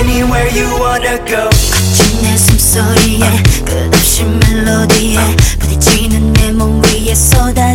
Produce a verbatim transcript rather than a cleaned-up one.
anywhere you wanna go. 거친 내 숨소리에 끝없이 멜로디에 부딪히는 내 몸 위에 쏟아